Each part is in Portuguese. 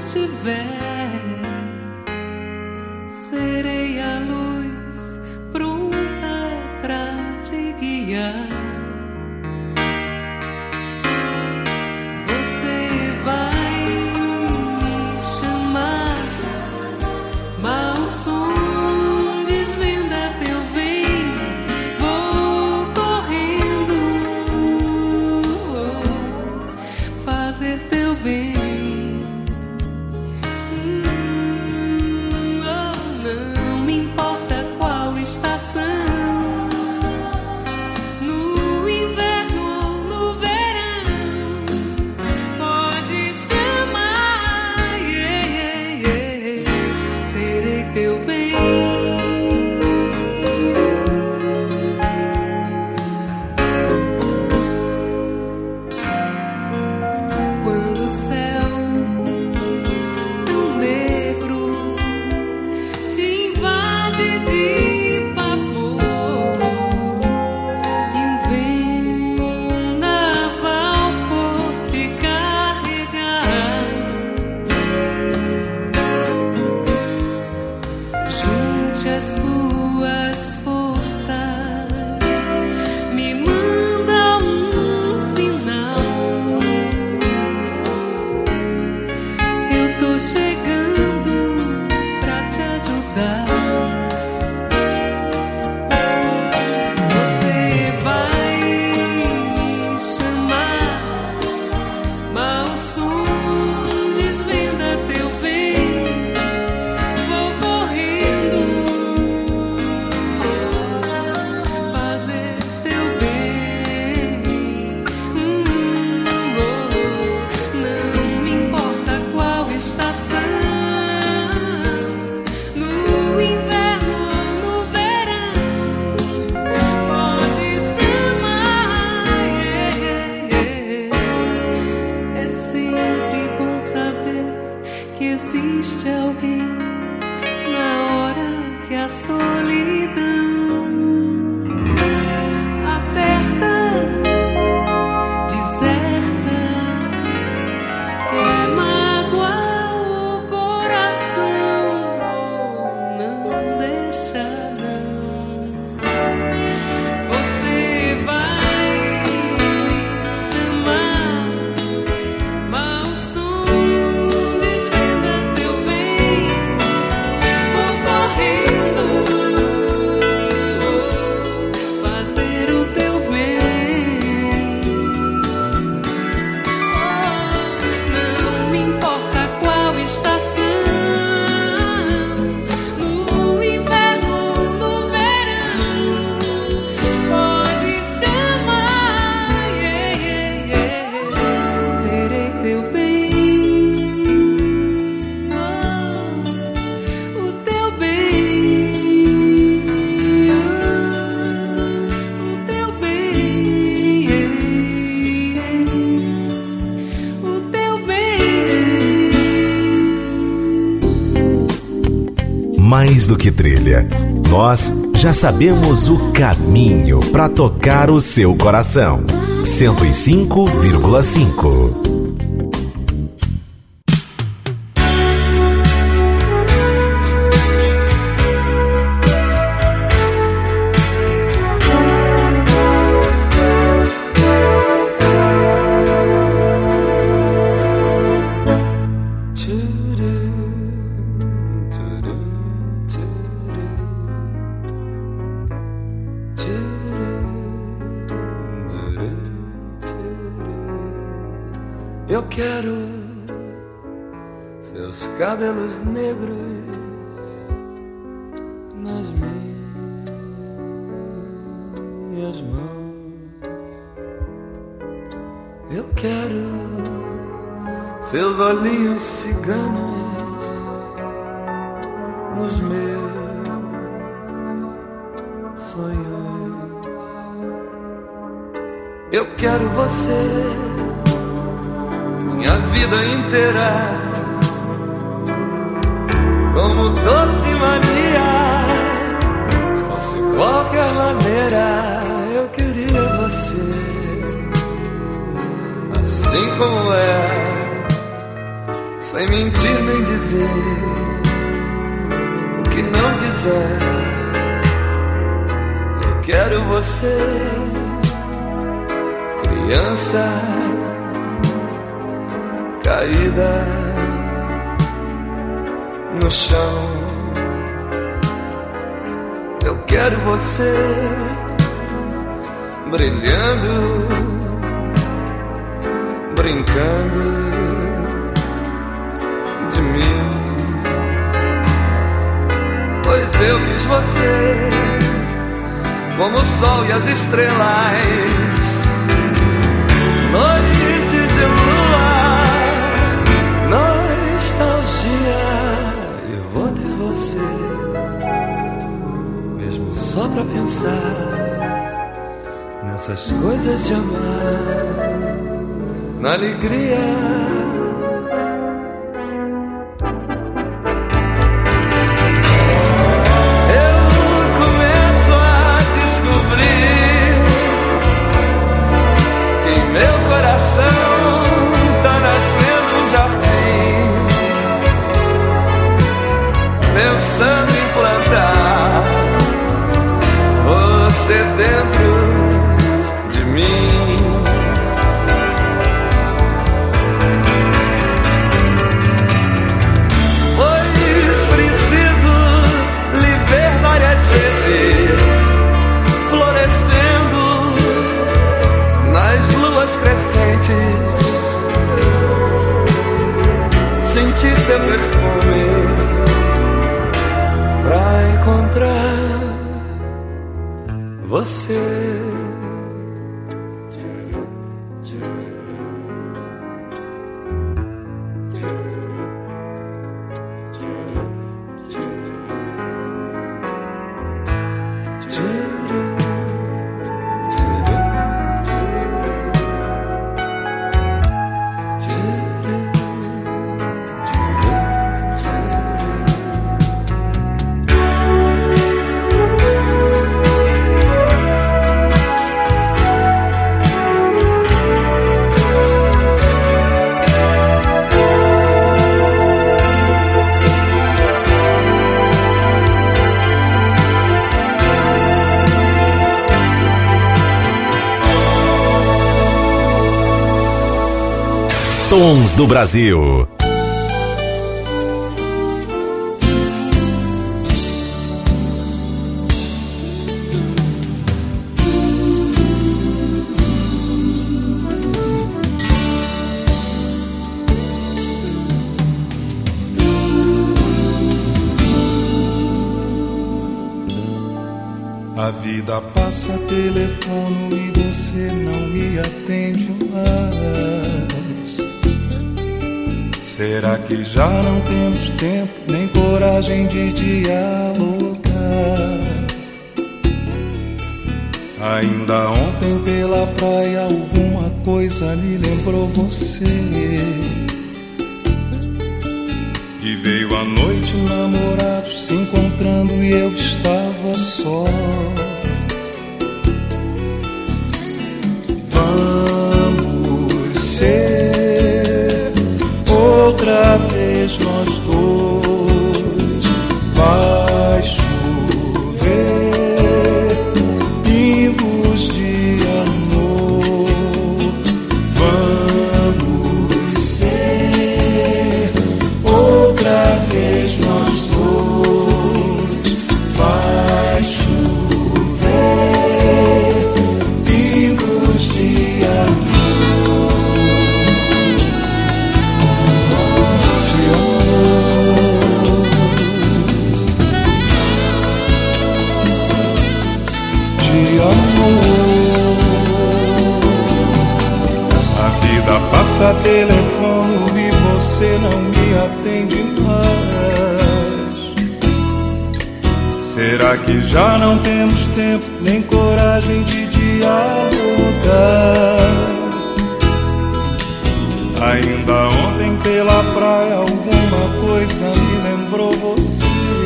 estiver, serei a luz pronta pra te guiar. Você vai me chamar, mau som desvenda teu vem, vou correndo fazer teu bem. Existe alguém na hora que a solidão aperta, deserta, quer magoar o coração, não deixa não. Você vai me chamar, mau som Mais do que trilha, nós já sabemos o caminho para tocar o seu coração. 105,5. Eu quero seus cabelos negros nas minhas mãos. Eu quero seus olhinhos ciganos nos meus sonhos. Eu quero você minha vida inteira, como doce mania. Fosse qualquer maneira, eu queria você assim como é, sem mentir nem dizer o que não quiser. Eu quero você, criança caída no chão. Eu quero você brilhando, brincando de mim, pois eu fiz você como o sol e as estrelas, noites de lua, nostalgia. Eu vou ter você, mesmo só pra pensar nessas coisas de amar, na alegria. Pensando em plantar você dentro de mim. Pois preciso lhe ver várias vezes florescendo nas luas crescentes, sentir seu perfume pra encontrar você. Tons do Brasil. A vida passa telefone e você não me atende mais. Será que já não temos tempo nem coragem de dialogar? Ainda ontem pela praia alguma coisa me lembrou você. E veio a noite, namorados se encontrando e eu estava só. Vamos ser outra vez nós dois. Vai chover pingos de amor. Vamos ser outra vez nós dois. Vai chover pingos de amor. A vida passa telefone e você não me atende mais. Será que já não temos tempo nem coragem de dialogar? Ainda ontem pela praia alguma coisa me lembrou você.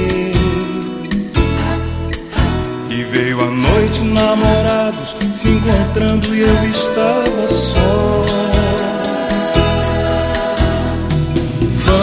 E veio a noite, namorados se encontrando e eu estava só.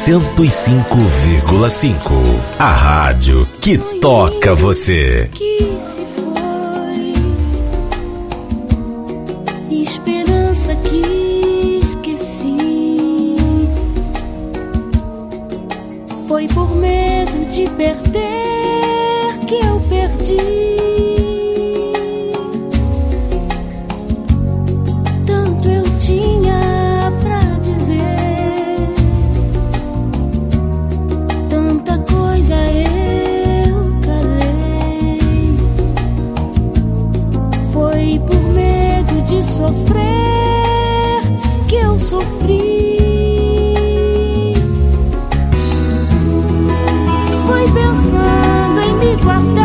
105,5. A rádio que toca você. Que se foi, esperança que esqueci. Foi por medo de perder que eu perdi. Tanto eu tinha pra dizer, tanta coisa eu calei. Foi por medo de sofrer que eu sofri. Foi pensando em me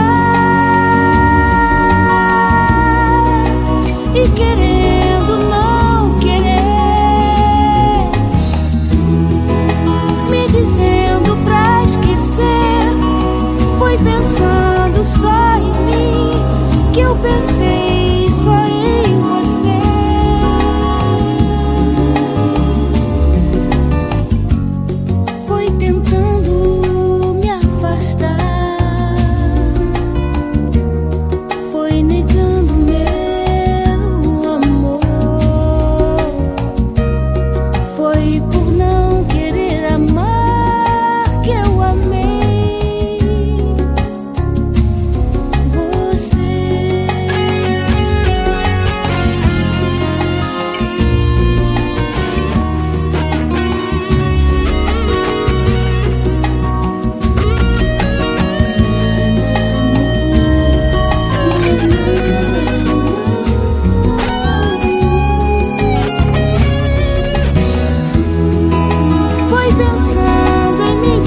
guardar e querendo não querer, me dizendo pra esquecer. Foi pensando só em mim que eu pensei só em você. Foi tentando me afastar, foi negando meu amor. Foi por não querer amar que eu amei você. Foi pensando em me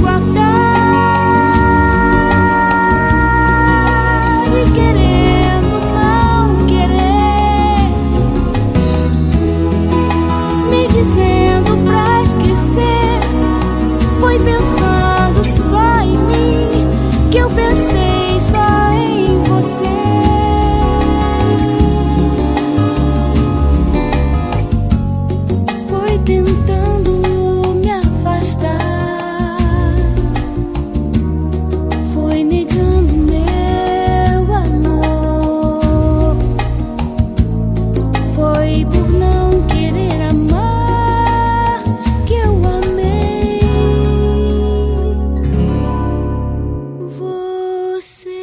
guardar e querendo não querer, me dizendo pra esquecer. Foi pensando só em mim que eu pensei só em você. Foi tentando me afastar, foi negando meu amor. Foi por não querer amar que eu amei você.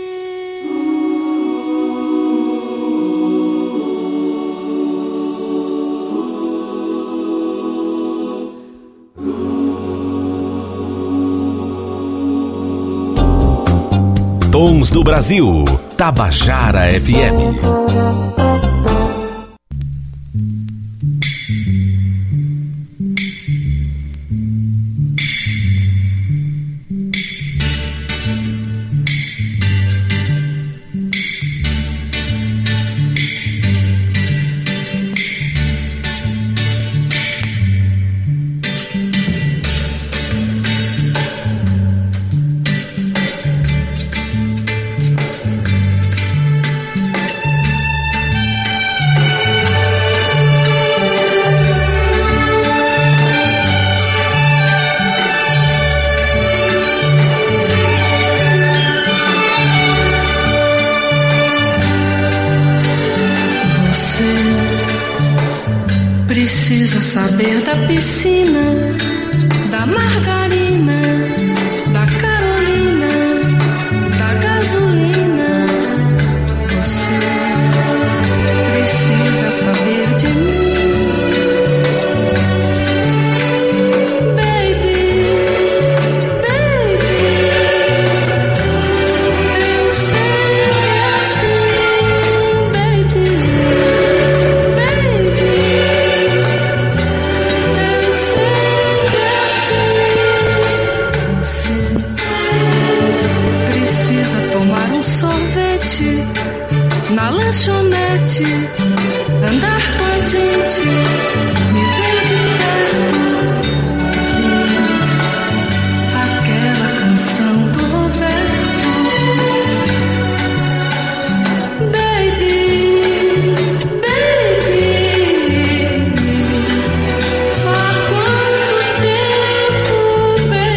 Tons do Brasil, Tabajara FM. Precisa saber da piscina, da margarina, da Carolina, da gasolina. Você precisa saber de mim, baby, baby. Eu sei assim, baby, baby. Eu sei assim. Você precisa tomar um sorvete na lanchonete, andar com a gente, me ver de perto, ver aquela canção do Roberto. Baby, baby, há quanto tempo, baby?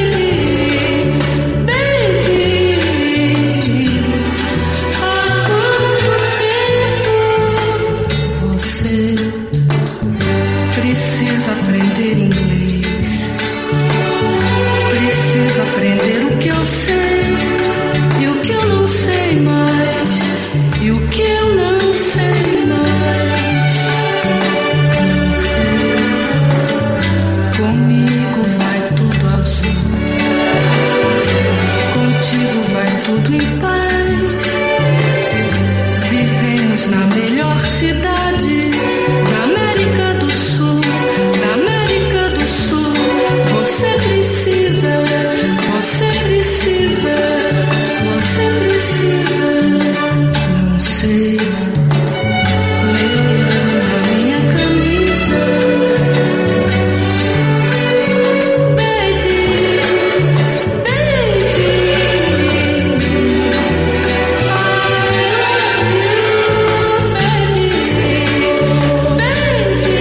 eu sei e o que eu não sei mais, e o que eu não sei mais. Não sei, comigo vai tudo azul, contigo vai tudo em paz. Vivemos na melhor cidade da América do Sul, da América do Sul. Você precisa, você precisa, você precisa. Não sei, leia na minha camisa. Baby, baby, I love you, baby,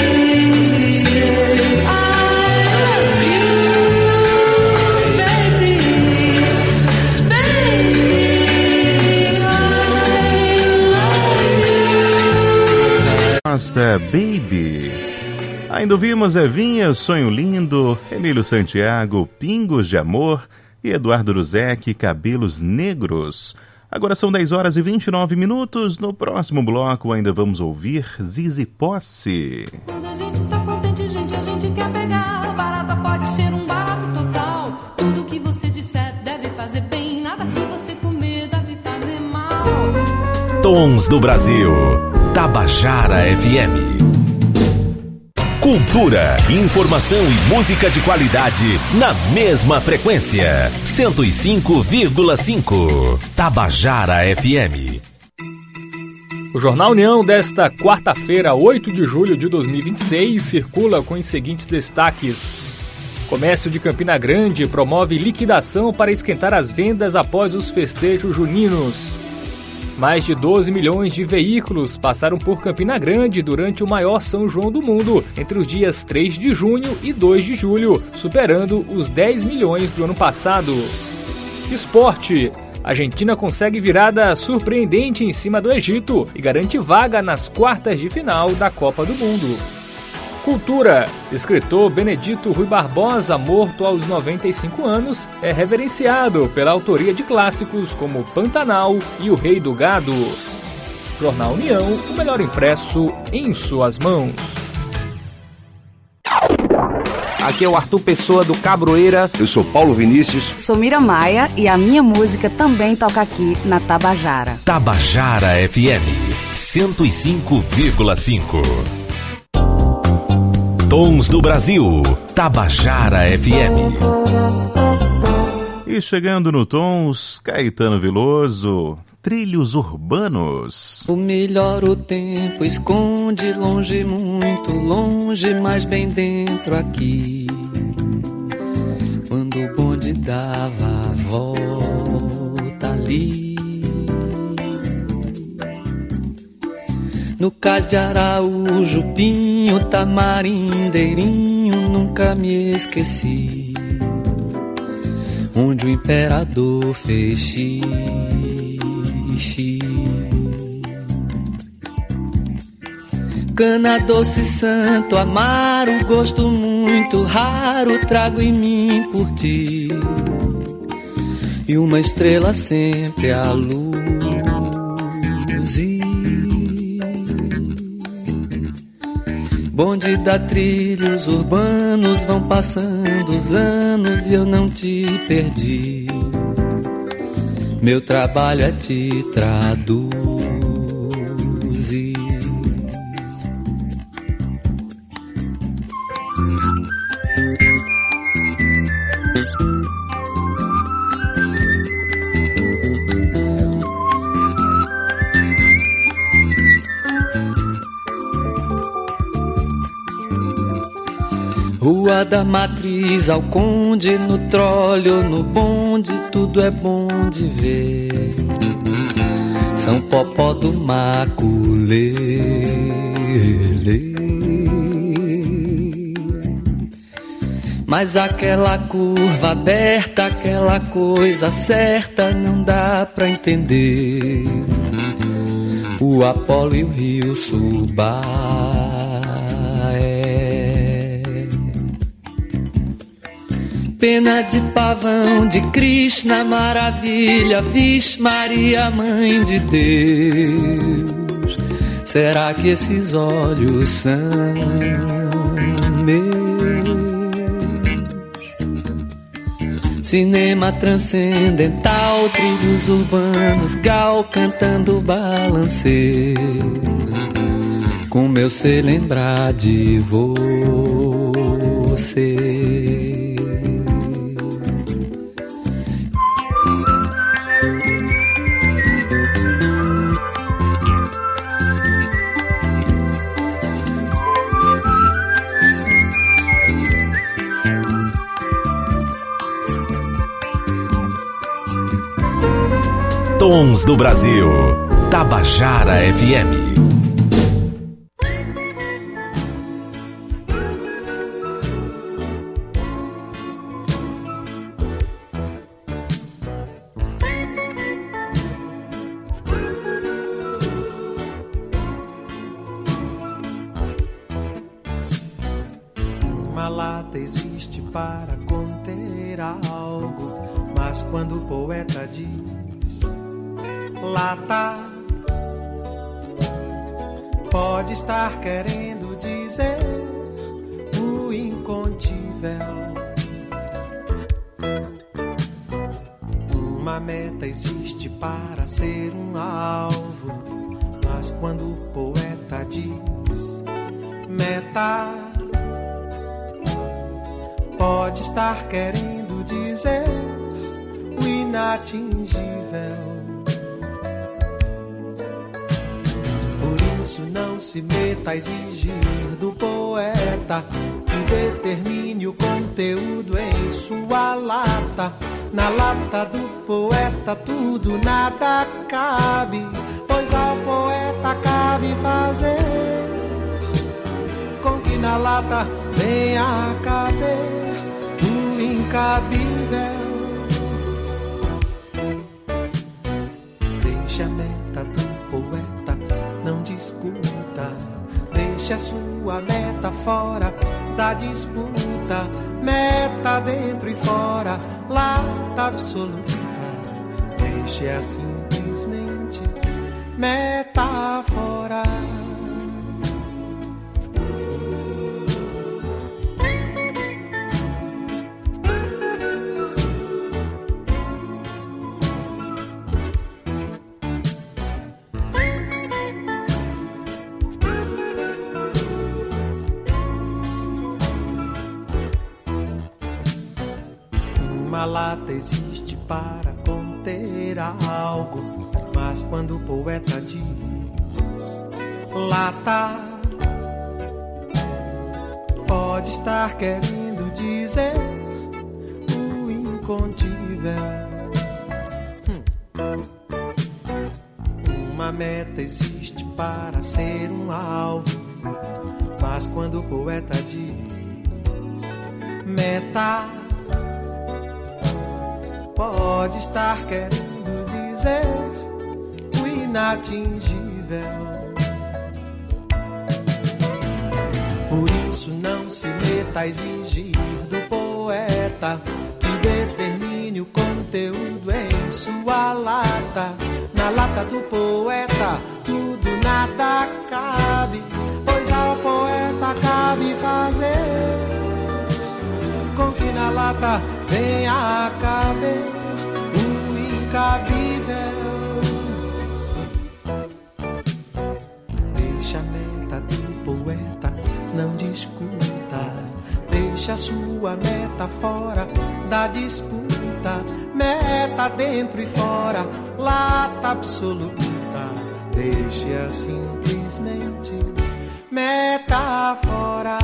Basta, baby. Ainda ouvimos Evinha, Sonho Lindo, Emílio Santiago, Pingos de Amor e Eduardo Ruzek, Cabelos Negros. Agora são 10 horas e 29 minutos. No próximo bloco ainda vamos ouvir Zizi Posse. Quando a gente tá contente, gente, a gente quer pegar. Barata pode ser um barato total. Tudo que você disser deve fazer bem. Nada que você comer deve fazer mal. Tons do Brasil. Tabajara FM. Cultura, informação e música de qualidade na mesma frequência. 105,5. Tabajara FM. O Jornal União desta quarta-feira, 8 de julho de 2026, circula com os seguintes destaques. Comércio de Campina Grande promove liquidação para esquentar as vendas após os festejos juninos. Mais de 12 milhões de veículos passaram por Campina Grande durante o maior São João do mundo, entre os dias 3 de junho e 2 de julho, superando os 10 milhões do ano passado. Esporte. A Argentina consegue virada surpreendente em cima do Egito e garante vaga nas quartas de final da Copa do Mundo. Cultura. Escritor Benedito Rui Barbosa, morto aos 95 anos, é reverenciado pela autoria de clássicos como Pantanal e O Rei do Gado. Jornal União, o melhor impresso em suas mãos. Aqui é o Arthur Pessoa do Cabroeira. Eu sou Paulo Vinícius. Sou Mira Maia e a minha música também toca aqui na Tabajara. Tabajara FM 105,5. Tons do Brasil, Tabajara FM. E chegando no Tons, Caetano Veloso, Trilhos Urbanos. O melhor o tempo esconde, longe, muito longe, mas bem dentro aqui. Quando o bonde dava a volta ali. No Cais de Araújo, Pinho, Tamarindeirinho, nunca me esqueci. Onde o imperador fez xixi. Cana doce, Santo Amaro, gosto muito raro, trago em mim por ti. E uma estrela sempre a luz. Bonde dá trilhos urbanos, vão passando os anos e eu não te perdi. Meu trabalho é te traduzir. Rua da Matriz ao Conde, no tróleo, no bonde, tudo é bom de ver. São Popó do Maculele. Mas aquela curva aberta, aquela coisa certa, não dá pra entender. O Apolo e o Rio Subaé. pena de pavão, de Krishna, maravilha, Vixe Maria, Mãe de Deus. Será que esses olhos são meus? Cinema transcendental, trilhos urbanos, Gal cantando balancê. Como eu sei lembrar de você. Tons do Brasil, Tabajara FM. Uma lata existe para conter algo, mas quando o poeta diz lata, pode estar querendo dizer o incontível. Uma meta existe para ser um alvo, mas quando o poeta diz meta, pode estar querendo dizer o inatingível. Isso não se meta a exigir do poeta que determine o conteúdo em sua lata. Na lata do poeta tudo nada cabe, pois ao poeta cabe fazer com que na lata venha a caber o incabível. Deixa a meta do poeta, não discuta, deixa a sua meta fora da disputa. Meta dentro e fora, lata absoluta. Deixa simplesmente meta fora. Uma lata existe para conter algo, mas quando o poeta diz lata, pode estar querendo dizer o incontível. Uma meta existe para ser um alvo, mas quando o poeta diz meta, pode estar querendo dizer o inatingível. Por isso não se meta a exigir do poeta que determine o conteúdo em sua lata. Na lata do poeta tudo nada cabe, pois ao poeta cabe fazer com que na lata venha a caber o incabível. Deixa a meta do poeta, não discuta, deixa a sua meta fora da disputa. Meta dentro e fora, lata absoluta. Deixa simplesmente meta fora.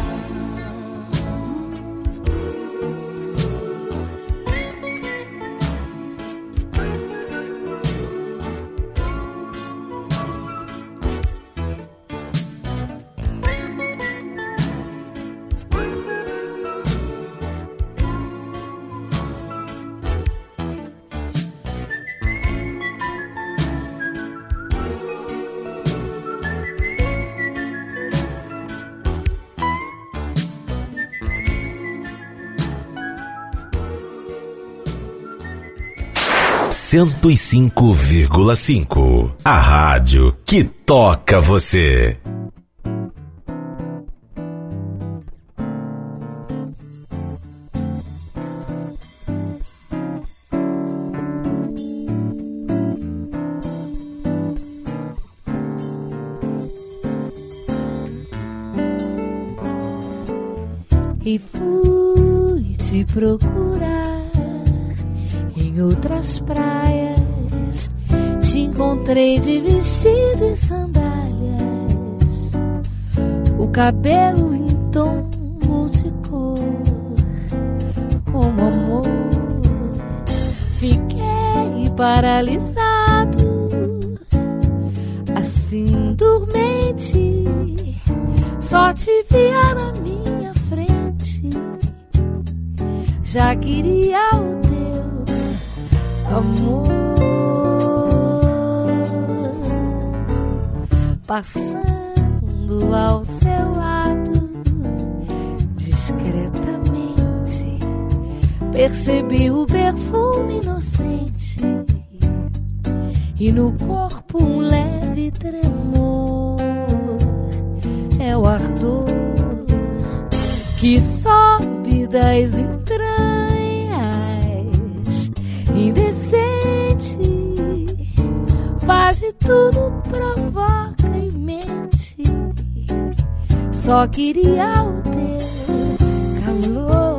105,5. A rádio que toca você. E fui te procurar em outras praias. Te encontrei de vestido e sandálias, o cabelo em tom multicor, como amor. Fiquei paralisado, assim dormente. Só te via na minha frente, já queria o teu amor. Passando ao seu lado, discretamente, percebi o perfume inocente e no corpo um leve tremor. É o ardor que sobe das entranhas, indecente, faz de tudo, provoca e mente. Só queria o teu calor.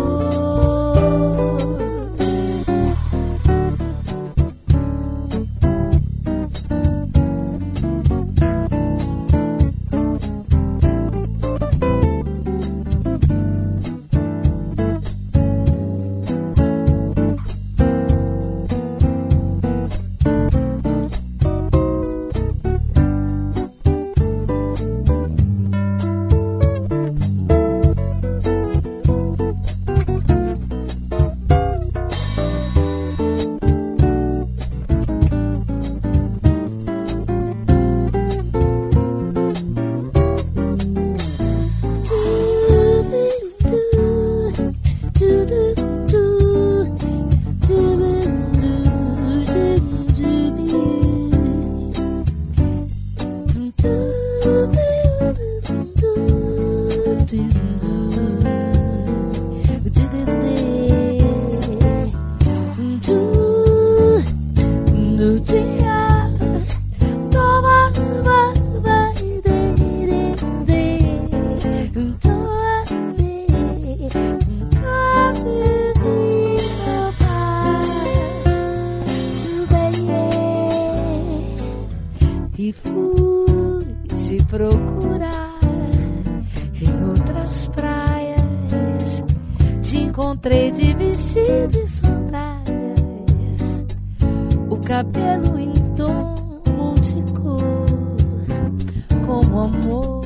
E fui te procurar em outras praias. Te encontrei de vestido e sandálias, o cabelo em tom multicor, como amor.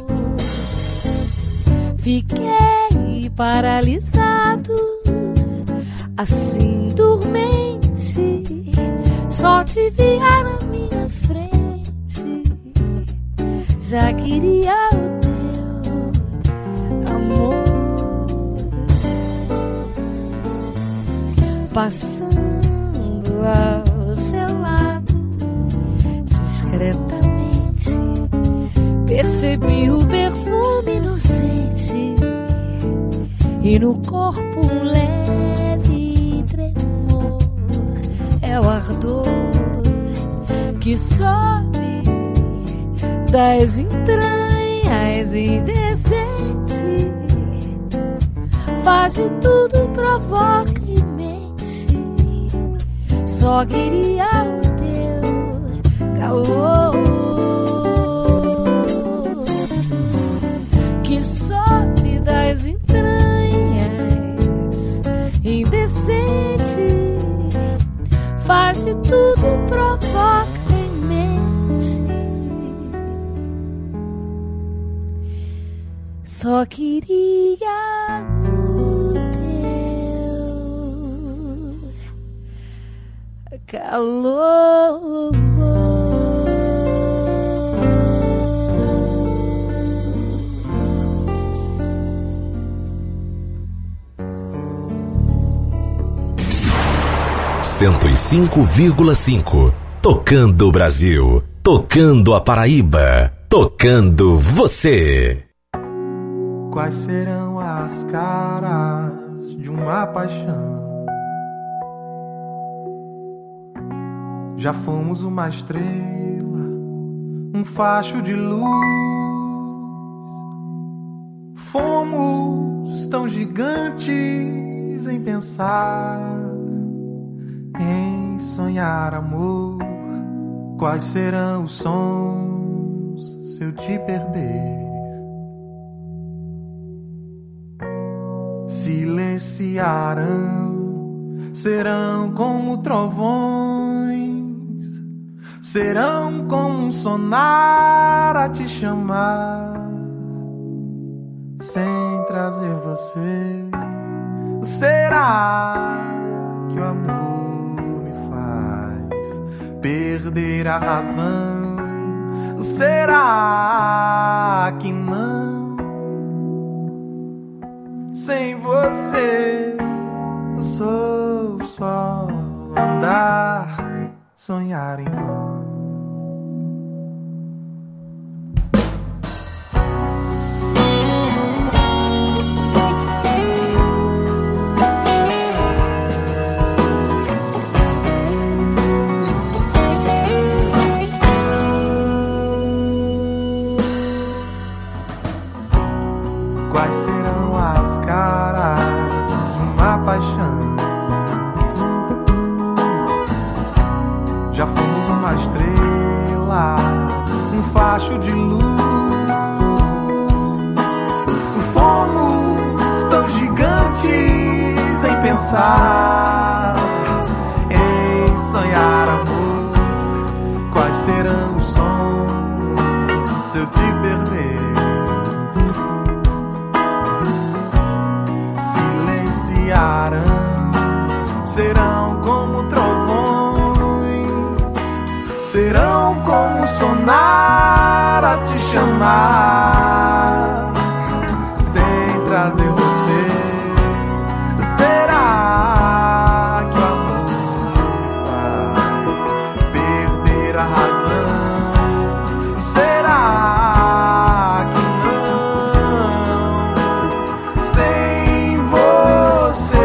Fiquei paralisado, assim dormente. Só te via na minha frente, já queria o teu amor. Passando ao seu lado, discretamente, percebi o perfume inocente e no corpo um leve tremor. É o ardor que sobe das entranhas, indecente, faz de tudo, provoca e mente. Só queria o teu calor, que sobe das entranhas, indecente, faz de tudo, provoca e mente. Só queria o teu calor. 105,5. Tocando o Brasil, tocando a Paraíba, tocando você. Quais serão as caras de uma paixão? Já fomos uma estrela, um facho de luz. Fomos tão gigantes em pensar, em sonhar amor. Quais serão os sons se eu te perder? Silenciarão, serão como trovões, serão como um sonar a te chamar, sem trazer você. Será que o amor me faz perder a razão? Será que não? Sem você eu sou só andar, sonhar em vão. Quais serão as caras de uma paixão? Já fomos uma estrela, um facho de luz. Fomos tão gigantes em pensar, em sonhar amor. Quais serão os sons se eu te perder? Serão como trovões, serão como sonar a te chamar, sem trazer você. Será que o amor me faz perder a razão? Será que não? Sem você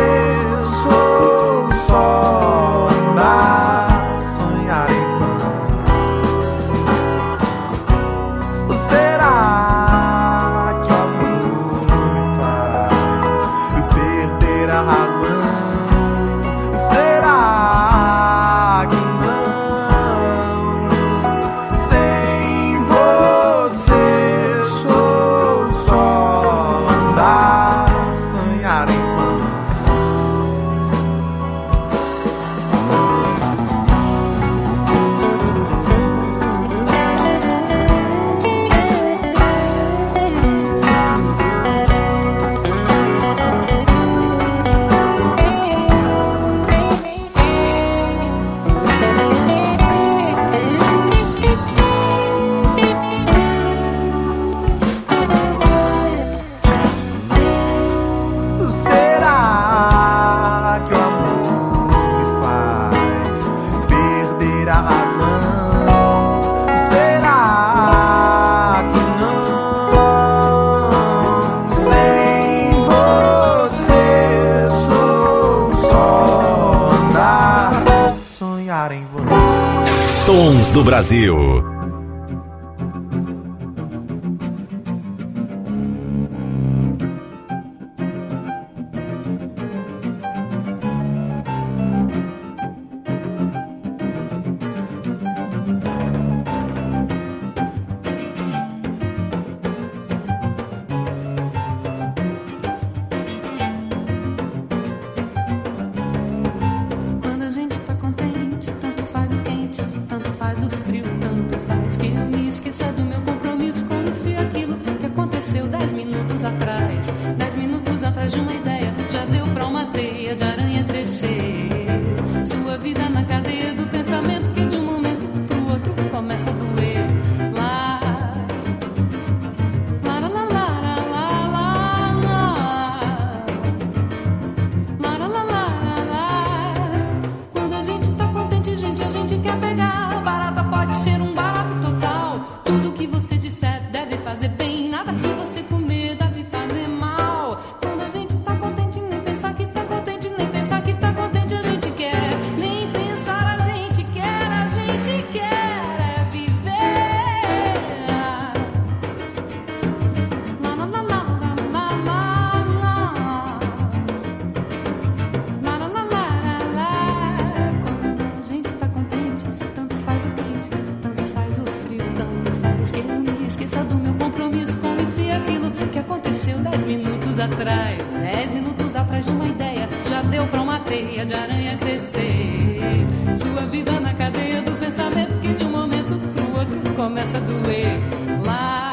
Tons do Brasil. Quando a atrás, 10 minutos atrás de uma ideia, já deu pra uma teia de aranha crescer. Sua vida na cadeia do pensamento que de um momento pro outro começa a doer. Lá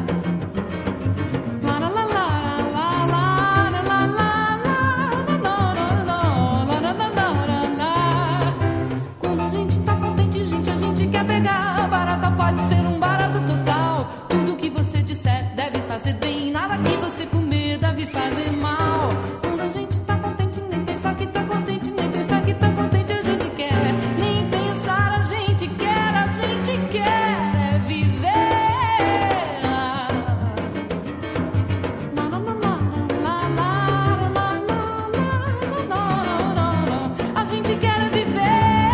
pode ser um barato total. Tudo que você disser deve fazer bem. Nada que você comer deve fazer mal. Quando a gente tá contente, nem pensar que tá contente, nem pensar que tá contente a gente quer. Nem pensar a gente quer é viver. A gente quer viver.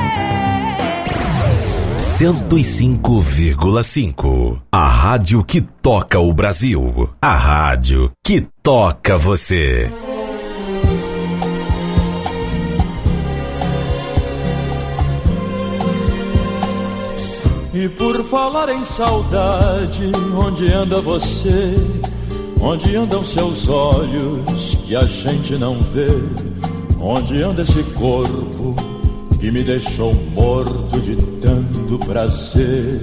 105,5. A rádio que toca o Brasil. A rádio que toca você. E por falar em saudade, onde anda você? Onde andam seus olhos que a gente não vê? Onde anda esse corpo que me deixou morto de tanto prazer?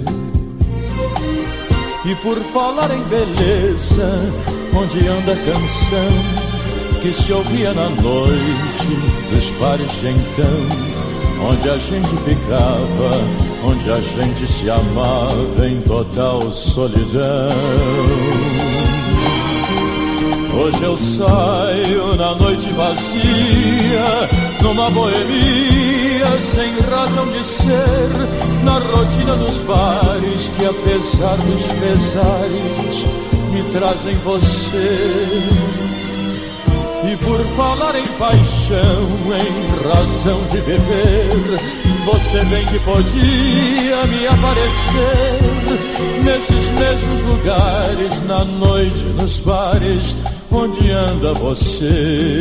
E por falar em beleza, onde anda a canção que se ouvia na noite dos bares de então? Onde a gente ficava, onde a gente se amava em total solidão. Hoje eu saio na noite vazia, numa boemia sem razão de ser, na rotina dos bares que apesar dos pesares me trazem você. E por falar em paixão, em razão de beber, você bem que podia me aparecer nesses mesmos lugares, na noite, nos bares, onde anda você?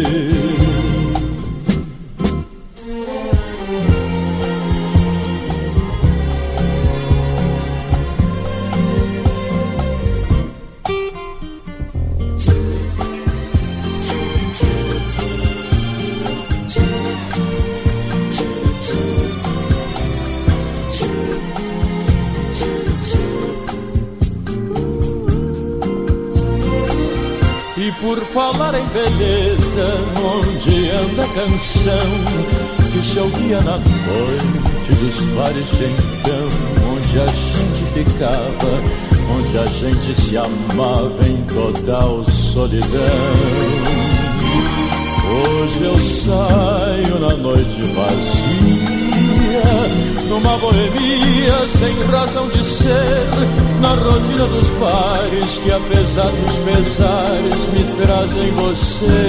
Por falar em beleza, onde anda a canção que se ouvia na noite dos bares de então? Onde a gente ficava, onde a gente se amava em total solidão. Hoje eu saio na noite vazia, numa boemia sem razão de ser, na rotina dos bares que apesar dos pesares me trazem você.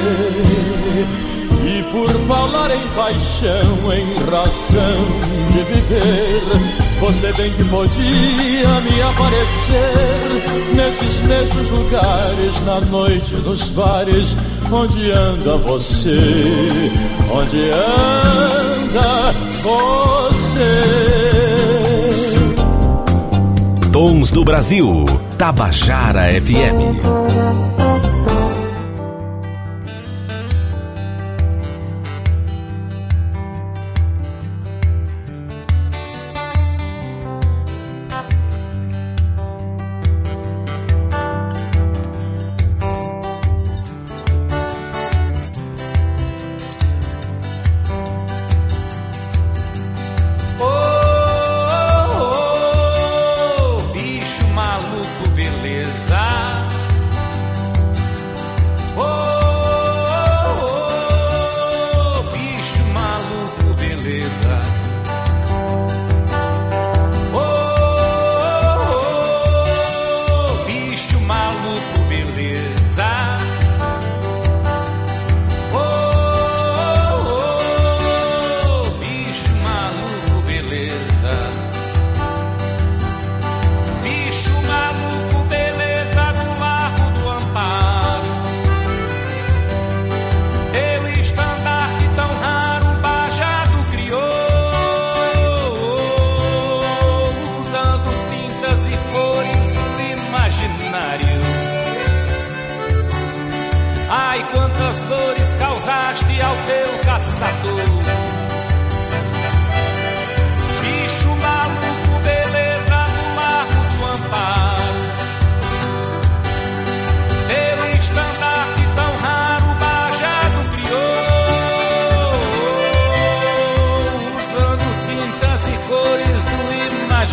E por falar em paixão, em razão de viver, você bem que podia me aparecer nesses mesmos lugares, na noite, nos bares, onde anda você? Onde anda você? Tons do Brasil, Tabajara FM.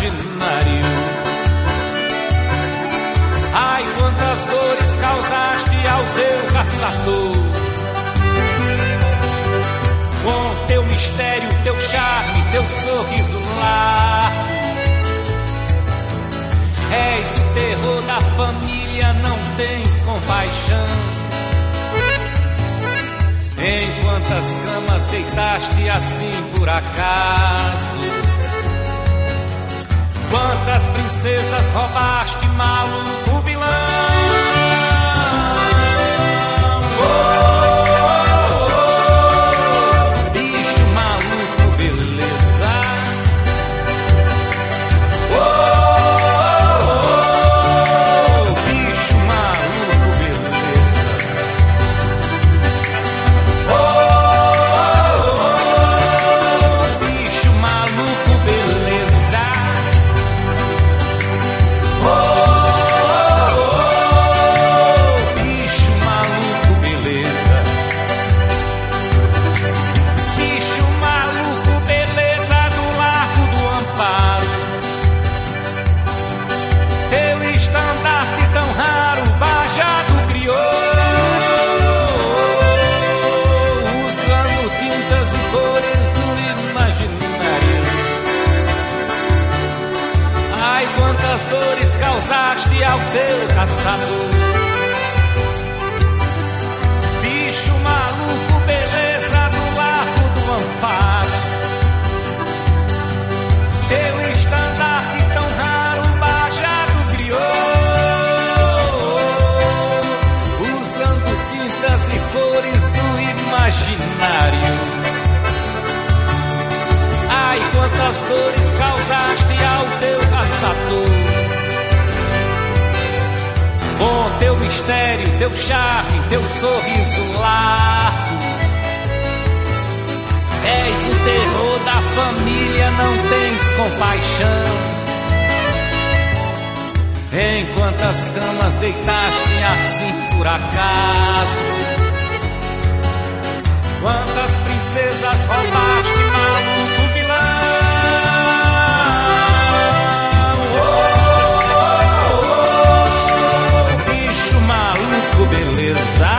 imaginário. Ai, quantas dores causaste ao teu caçador, com teu mistério, teu charme, teu sorriso largo. És o terror da família, não tens compaixão. Em quantas camas deitaste assim por acaso? Quantas princesas roubaste, maluco vilão? Bicho maluco, beleza. Bicho maluco, beleza. Bicho maluco, beleza. Bicho maluco, beleza. Bicho maluco, beleza do Largo do Amparo. Teu estandarte tão raro, Bajado criou, usando tintas e cores do imaginário. Ai, quantas dores causaste ao teu caçador. Bicho maluco, beleza do Largo do Amparo. Teu estandarte tão raro, Bajado criou, usando tintas e cores do imaginário. Ai, quantas dores causaste ao teu caçador, com teu mistério, teu charme, teu sorriso largo. És o terror da família, não tens compaixão. Em quantas camas deitaste assim por acaso? Quantas princesas roubaste, maluco vilão? Bicho maluco, beleza.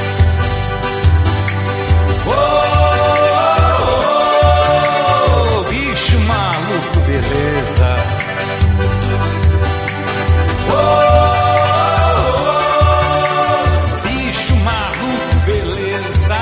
Bicho maluco, beleza. Bicho maluco, beleza.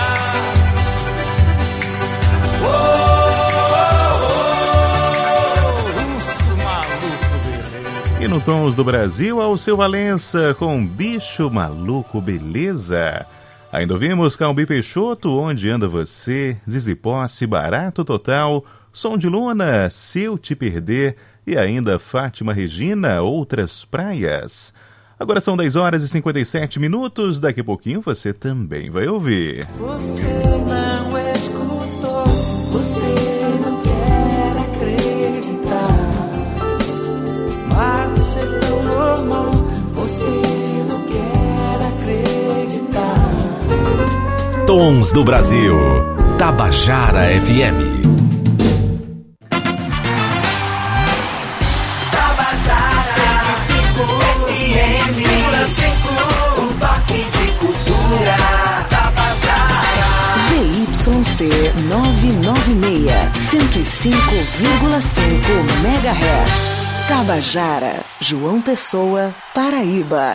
Urso maluco, beleza. E no Tons do Brasil, Alceu Valença com Bicho Maluco, beleza. Ainda ouvimos Calbi Peixoto, Onde Anda Você, Zizi Posse, Barato Total, Som de Luna, Se Eu Te Perder e ainda Fátima Regina, Outras Praias. Agora são 10 horas e 57 minutos, daqui a pouquinho você também vai ouvir. Você não escutou, você não quer acreditar, mas isso é tão normal, você não quer acreditar. Tons do Brasil, Tabajara FM. ZYC 996, 105,5 MHz. Tabajara, João Pessoa, Paraíba.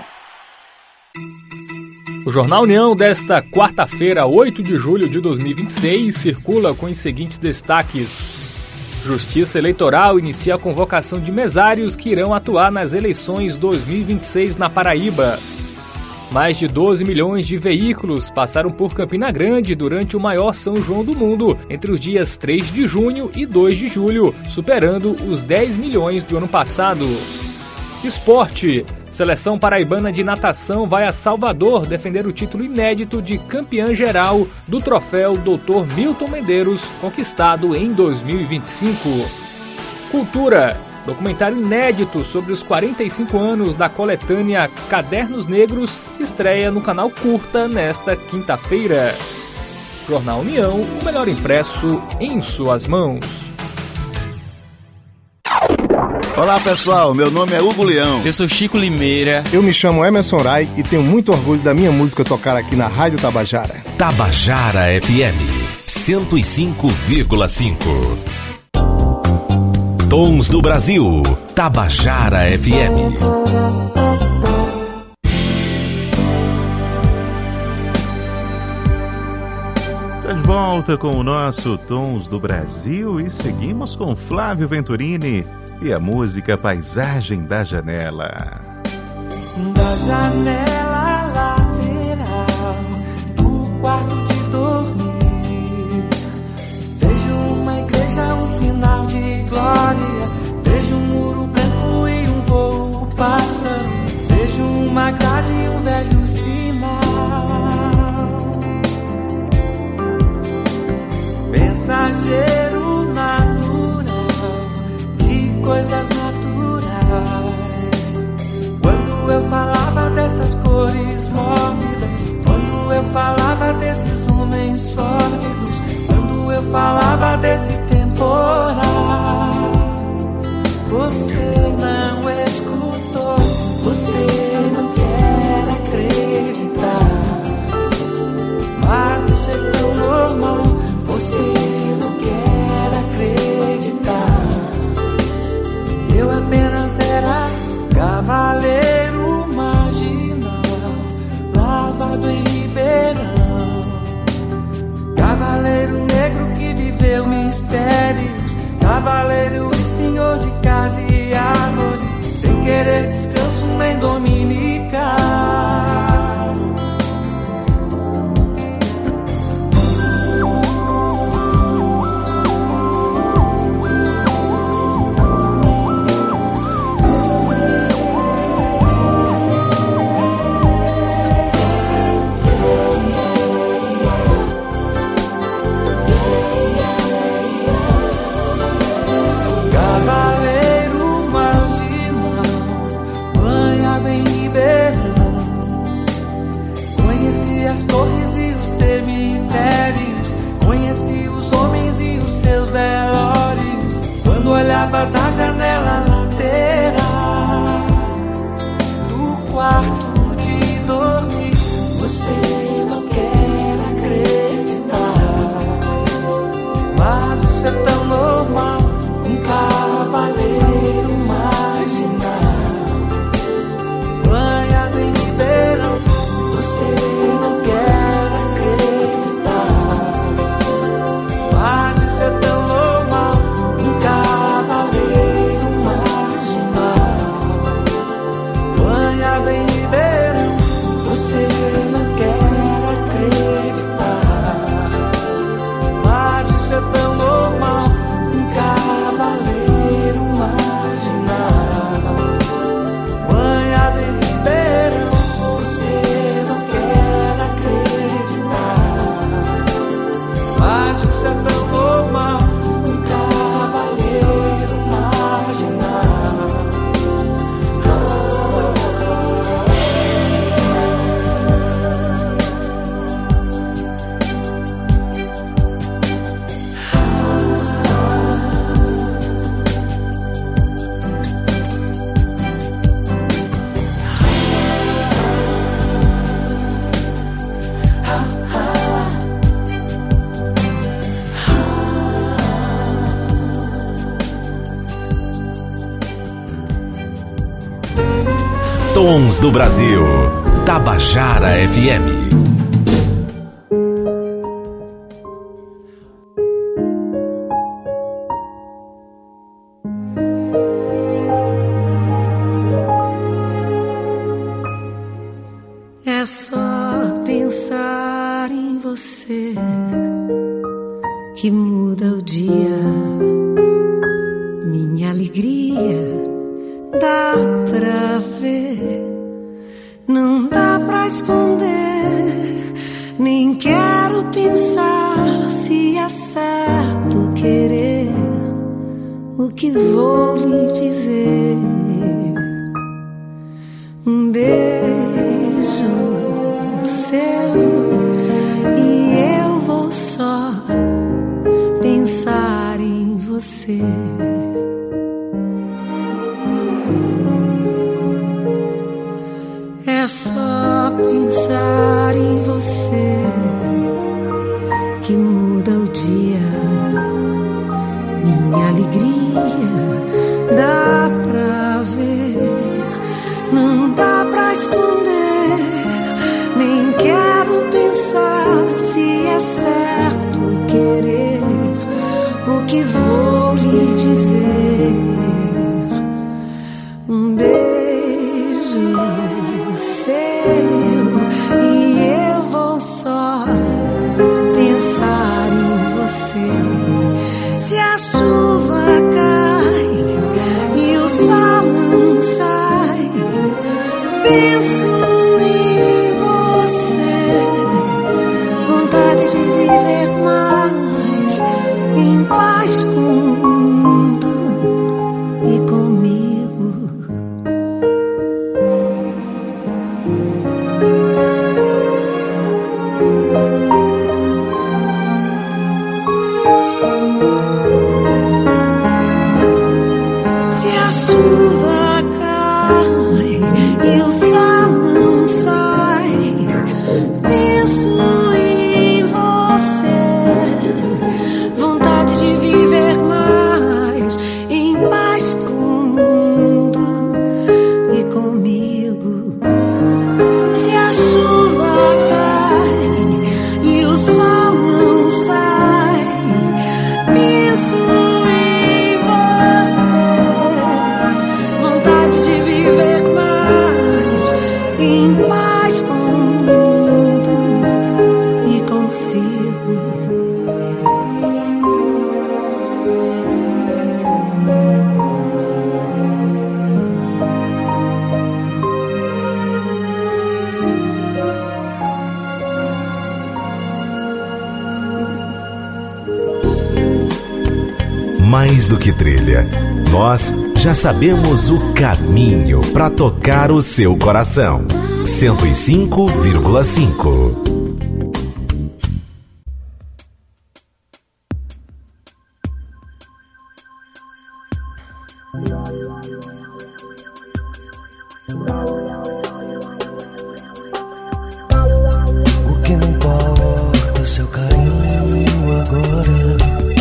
O Jornal União desta quarta-feira, 8 de julho de 2026, circula com os seguintes destaques. Justiça Eleitoral inicia a convocação de mesários que irão atuar nas eleições 2026 na Paraíba. Mais de 12 milhões de veículos passaram por Campina Grande durante o maior São João do mundo, entre os dias 3 de junho e 2 de julho, superando os 10 milhões do ano passado. Esporte. Seleção paraibana de natação vai a Salvador defender o título inédito de campeã geral do troféu Dr. Milton Medeiros, conquistado em 2025. Cultura. Documentário inédito sobre os 45 anos da coletânea Cadernos Negros estreia no canal Curta nesta quinta-feira. Jornal União, o melhor impresso em suas mãos. Olá pessoal, meu nome é Hugo Leão. Eu sou Chico Limeira. Eu me chamo Emerson Rai e tenho muito orgulho da minha música tocar aqui na Rádio Tabajara. Tabajara FM 105,5. Tons do Brasil, Tabajara FM. De volta com o nosso Tons do Brasil e seguimos com Flávio Venturini e a música Paisagem da Janela. Da janela lateral do quarto de dormir, vejo uma igreja, um sinal de glória. Vejo um muro branco e um voo passando. Vejo uma grade e um velho sinal. Mensageiro natural de coisas naturais. Quando eu falava dessas cores mórbidas, quando eu falava desses homens sórdidos, quando eu falava desse temporal, você não escutou, você não quer acreditar, mas isso é tão normal. Você não quer acreditar. Eu apenas era cavaleiro marginal, lavado em Ribeirão. Cavaleiro negro que viveu mistérios, cavaleiro e senhor de casa e árvore, sem querer descanso nem dominical. As torres e os cemitérios, conheci os homens e os seus velórios. Quando olhava da janela lateral do quarto de dormir, você não quer acreditar, mas isso é tão normal. Um cavaleiro marginal, banhado em Ribeirão. Você não quer acreditar, mas isso é tão normal. Um cavaleiro marginal, banhado em Ribeirão. Você não quer acreditar, mas isso é tão normal. Um cavaleiro marginal, banhado em Ribeirão. Você não quer acreditar, mas isso é tão normal. Um cavaleiro marginal. Tons do Brasil, Tabajara FM. É só pensar em você que muda o dia, minha alegria dá pra ver, não dá pra esconder, nem quero pensar se é certo querer o que vou lhe dizer. Um beijo seu e eu vou só pensar em você. dá pra ver, não dá pra esconder, nem quero pensar se é certo querer o que vou lhe dizer. Um beijo seu e eu vou só pensar em você. Se a chuva cai e o sol não sai, penso em você. Vontade de viver mais em paz com o mundo e comigo. Se a chuva cai e o sol não sai, penso em você. Vontade de viver mais em paz com o mundo e comigo. Se a chuva cai e o sol não sai, penso em você. Vontade de viver mais em paz com o mundo e consigo. Mais do que trilha, nós já sabemos o caminho para tocar o seu coração. 105,5. O que não importa seu carinho agora,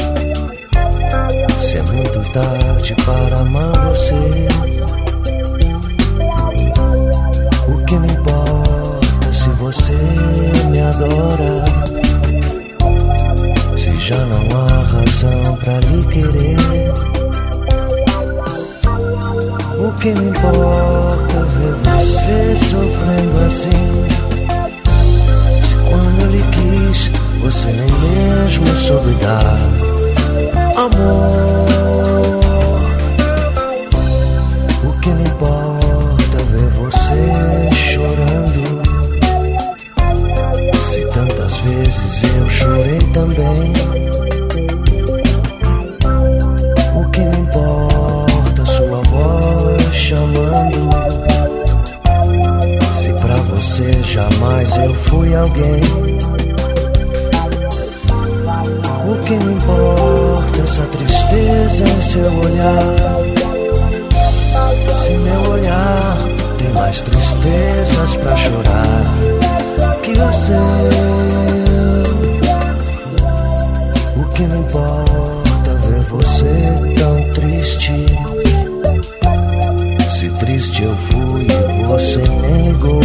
se é muito tarde para amar você. O que não importa se você me adora, se já não há razão pra lhe querer. O que me importa ver você sofrendo assim, se quando eu lhe quis você nem mesmo soube dar amor. O que me importa ver você chorando, se tantas vezes eu chorei também. O que me importa sua voz chamando, se pra você jamais eu fui alguém. O que me importa essa tristeza em seu olhar, se meu olhar tem mais tristezas pra chorar que o seu. O que me importa ver você tão triste, se triste eu fui e você nem ligou.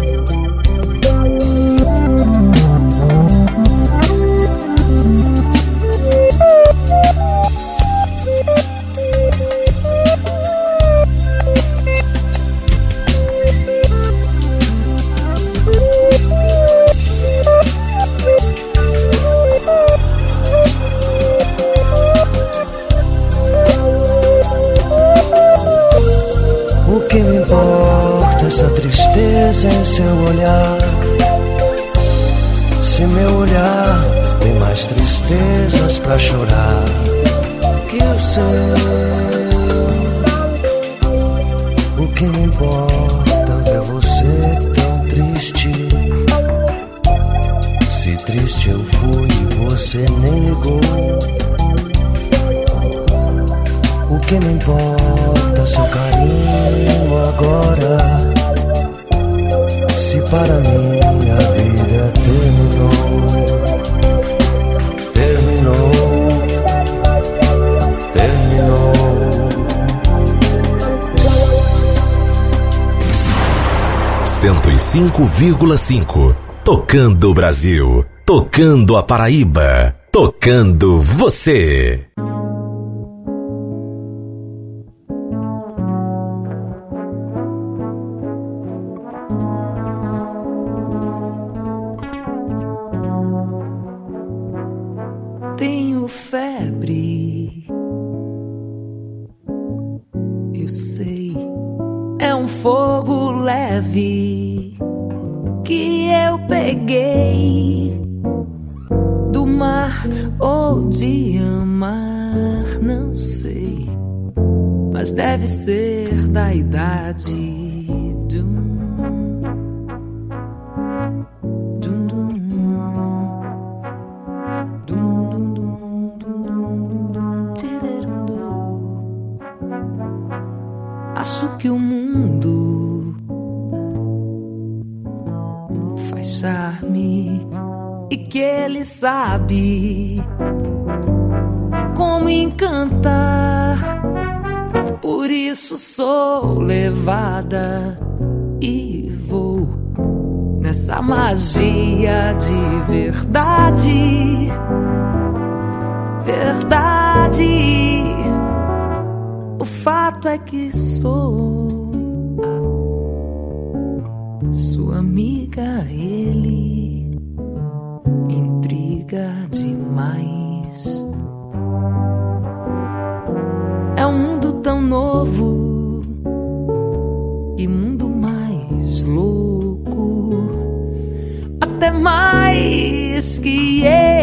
O que me importa essa tristeza em seu olhar, se meu olhar tem mais tristezas pra chorar que o seu. O que me importa ver você tão triste, se triste eu fui e você nem ligou. O que me importa seu carinho agora, se para mim a vida terminou, terminou, terminou. 105,5. Tocando o Brasil, tocando a Paraíba, tocando você. Tenho febre, eu sei, é um fogo leve que eu peguei do mar ou de amar, não sei, mas deve ser da idade. Acho que o mundo faz charme e que ele sabe como encantar. Por isso sou levada e vou nessa magia de verdade. Verdade. O fato é que sou sua amiga, ele intriga demais. É um mundo tão novo e mundo mais louco, até mais que eu.